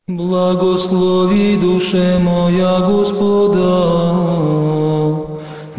Благослови душе моя Господа,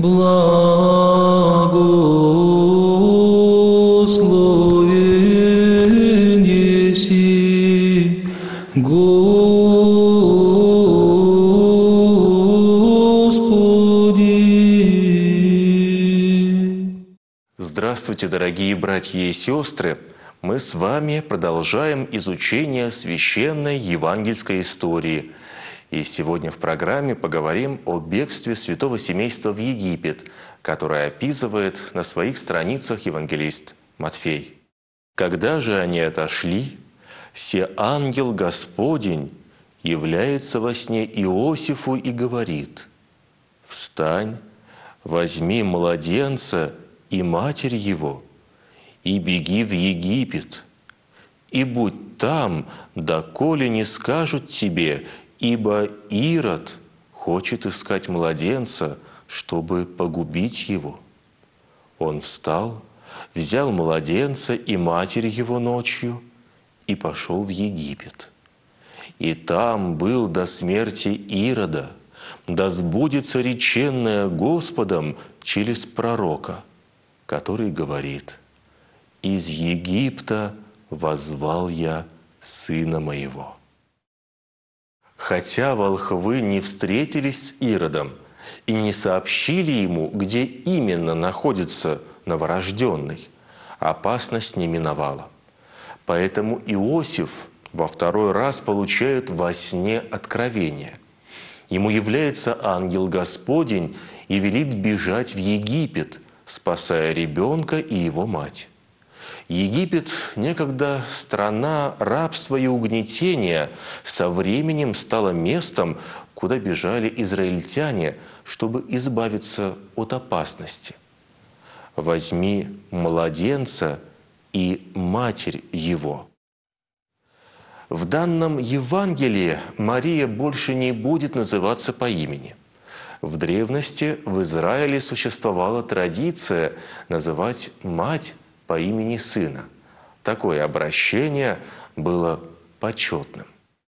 благословен еси Господи. Здравствуйте, дорогие братья и сестры! Мы с вами продолжаем изучение священной евангельской истории. И сегодня в программе поговорим о бегстве святого семейства в Египет, которое описывает на своих страницах евангелист Матфей. Когда же они отошли, се ангел Господень является во сне Иосифу и говорит: «Встань, возьми младенца и матерь его, и беги в Египет, и будь там, доколе не скажут тебе, ибо Ирод хочет искать младенца, чтобы погубить его». Он встал, взял младенца и матерь его ночью и пошел в Египет. И там был до смерти Ирода, да сбудется реченное Господом через пророка, который говорит: «Из Египта воззвал я сына моего». Хотя волхвы не встретились с Иродом и не сообщили ему, где именно находится новорожденный, опасность не миновала. Поэтому Иосиф во второй раз получает во сне откровение. Ему является ангел Господень и велит бежать в Египет, спасая ребенка и его мать. Египет, некогда страна рабства и угнетения, со временем стала местом, куда бежали израильтяне, чтобы избавиться от опасности. «Возьми младенца и матерь его». В данном Евангелии Мария больше не будет называться по имени. В древности в Израиле существовала традиция называть мать по имени сына. Такое обращение было почетным.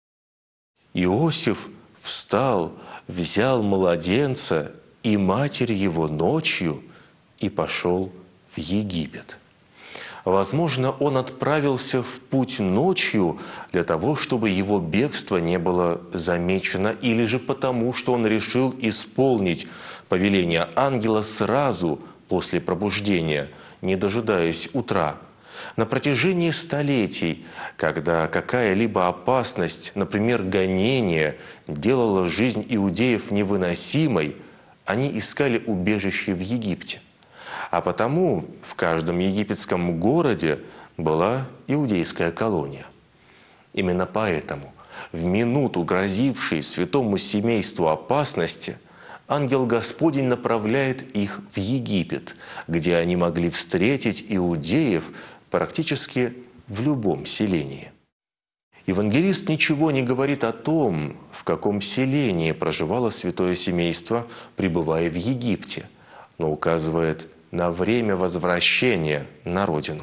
Иосиф встал, взял младенца и матерь его ночью и пошел в Египет. Возможно, он отправился в путь ночью для того, чтобы его бегство не было замечено, или же потому, что он решил исполнить повеление ангела сразу после пробуждения, не дожидаясь утра. На протяжении столетий, когда какая-либо опасность, например, гонение, делала жизнь иудеев невыносимой, они искали убежище в Египте. А потому в каждом египетском городе была иудейская колония. Именно поэтому в минуту грозившей святому семейству опасности ангел Господень направляет их в Египет, где они могли встретить иудеев практически в любом селении. Евангелист ничего не говорит о том, в каком селении проживало святое семейство, пребывая в Египте, но указывает на время возвращения на родину.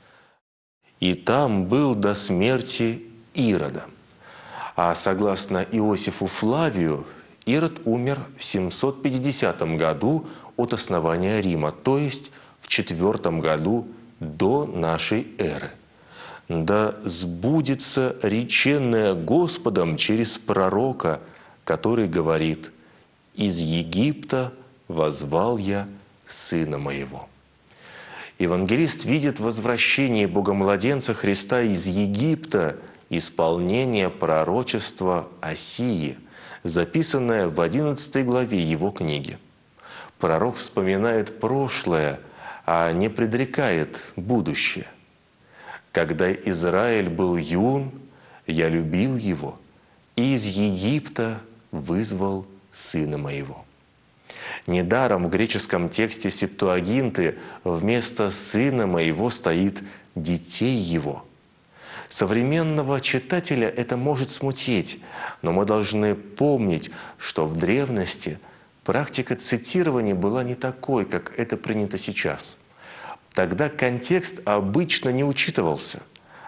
И там был до смерти Ирода. А согласно Иосифу Флавию, Ирод умер в 750 году от основания Рима, то есть в 4 году до нашей эры. Да сбудется реченное Господом через пророка, который говорит: «Из Египта воззвал я сына моего». Евангелист видит возвращение Богомладенца Христа из Египта исполнение пророчества Осии, записанное в 11 главе его книги. Пророк вспоминает прошлое, а не предрекает будущее. «Когда Израиль был юн, я любил его, и из Египта вызвал сына моего». Недаром в греческом тексте Септуагинты вместо «сына моего» стоит «детей его». Современного читателя это может смутить, но мы должны помнить, что в древности практика цитирования была не такой, как это принято сейчас. Тогда контекст обычно не учитывался,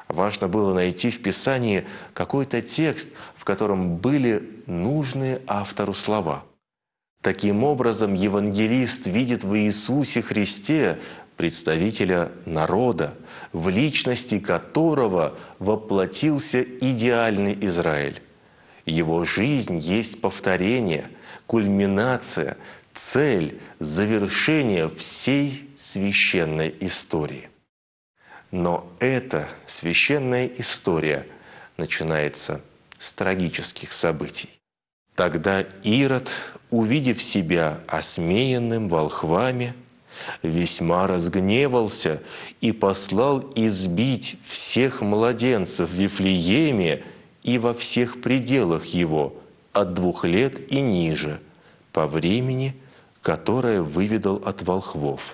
Важно было найти в Писании какой-то текст, в котором были нужные автору слова. Таким образом, евангелист видит в Иисусе Христе представителя народа, в личности которого воплотился идеальный Израиль. Его жизнь есть повторение, кульминация, цель, завершение всей священной истории. Но эта священная история начинается с трагических событий. Тогда Ирод, увидев себя осмеянным волхвами, весьма разгневался и послал избить всех младенцев в Вифлееме и во всех пределах его от 2 лет и ниже, по времени, которое выведал от волхвов.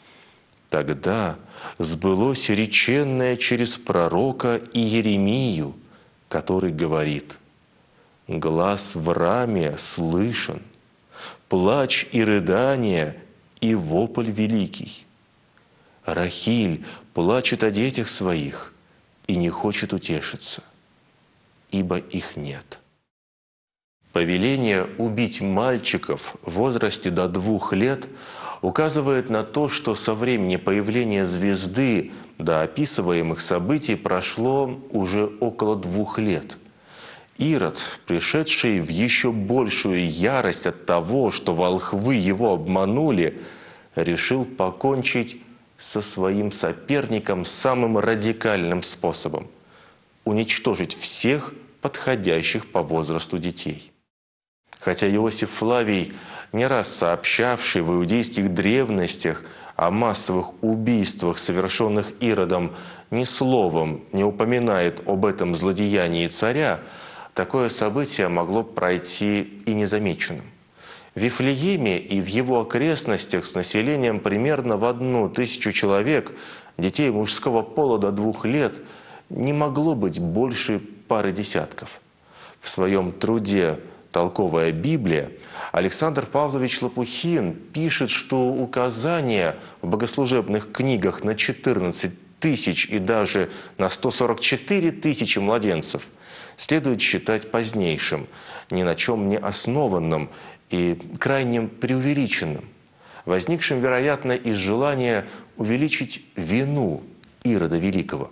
Тогда сбылось реченное через пророка Иеремию, который говорит: «Глас в раме слышен, плач и рыдание, и вопль великий. Рахиль плачет о детях своих и не хочет утешиться, ибо их нет». Повеление убить мальчиков в возрасте до 2 лет указывает на то, что со времени появления звезды до описываемых событий прошло уже около 2 лет. Ирод, пришедший в еще большую ярость от того, что волхвы его обманули, решил покончить со своим соперником самым радикальным способом – уничтожить всех подходящих по возрасту детей. Хотя Иосиф Флавий, не раз сообщавший в иудейских древностях о массовых убийствах, совершенных Иродом, ни словом не упоминает об этом злодеянии царя, такое событие могло пройти и незамеченным. В Вифлееме и в его окрестностях с населением примерно в 1000 человек, детей мужского пола до 2 лет, не могло быть больше пары десятков. В своем труде «Толковая Библия» Александр Павлович Лопухин пишет, что указания в богослужебных книгах на 14 тысяч и даже на 144 тысячи младенцев следует считать позднейшим, ни на чем не основанным и крайне преувеличенным, возникшим, вероятно, из желания увеличить вину Ирода Великого.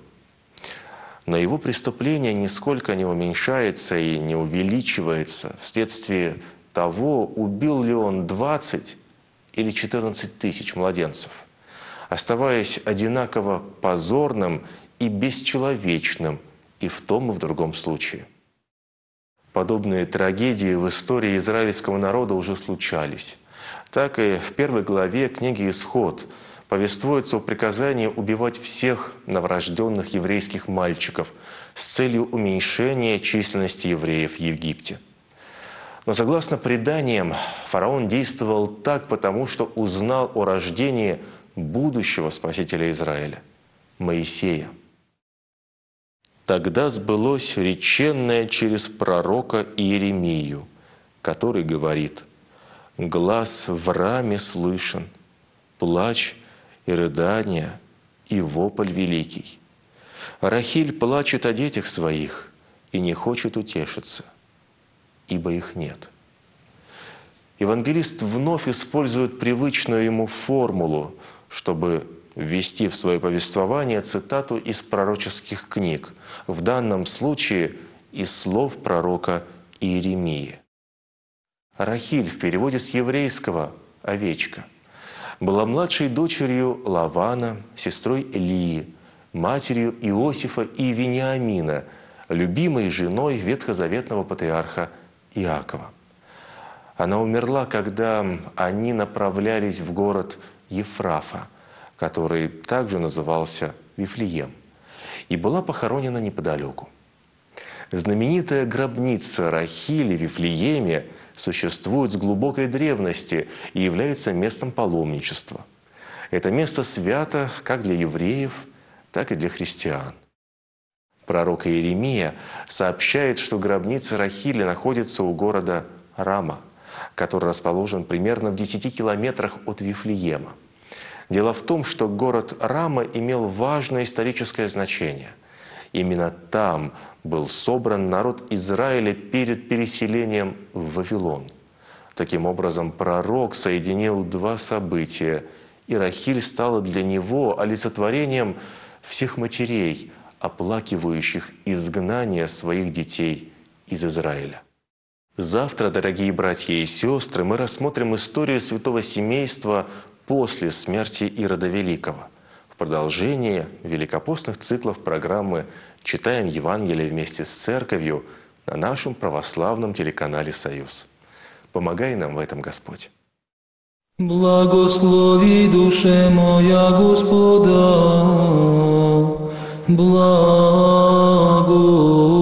Но его преступление нисколько не уменьшается и не увеличивается вследствие того, убил ли он 20 или 14 тысяч младенцев, оставаясь одинаково позорным и бесчеловечным и в том, и в другом случае. Подобные трагедии в истории израильского народа уже случались. Так и в 1 главе книги «Исход» повествуется о приказании убивать всех новорожденных еврейских мальчиков с целью уменьшения численности евреев в Египте. Но согласно преданиям, фараон действовал так, потому что узнал о рождении будущего спасителя Израиля – Моисея. Тогда сбылось реченное через пророка Иеремию, который говорит: «Глас в раме слышен, плач и рыдание, и вопль великий. Рахиль плачет о детях своих и не хочет утешиться, ибо их нет». Евангелист вновь использует привычную ему формулу, чтобы ввести в свое повествование цитату из пророческих книг, в данном случае из слов пророка Иеремии. Рахиль в переводе с еврейского «овечка» была младшей дочерью Лавана, сестрой Лии, матерью Иосифа и Вениамина, любимой женой ветхозаветного патриарха Иакова. Она умерла, когда они направлялись в город Ефрафа, который также назывался Вифлеем, и была похоронена неподалеку. Знаменитая гробница Рахили в Вифлееме существует с глубокой древности и является местом паломничества. Это место свято как для евреев, так и для христиан. Пророк Иеремия сообщает, что гробница Рахили находится у города Рама, который расположен примерно в 10 километрах от Вифлеема. Дело в том, что город Рама имел важное историческое значение. Именно там был собран народ Израиля перед переселением в Вавилон. Таким образом, пророк соединил два события, и Рахиль стала для него олицетворением всех матерей, оплакивающих изгнание своих детей из Израиля. Завтра, дорогие братья и сестры, мы рассмотрим историю святого семейства после смерти Ирода Великого. В продолжение великопостных циклов программы «Читаем Евангелие вместе с Церковью» на нашем православном телеканале «Союз». Помогай нам в этом, Господь. Благослови душе моя Господа, благо.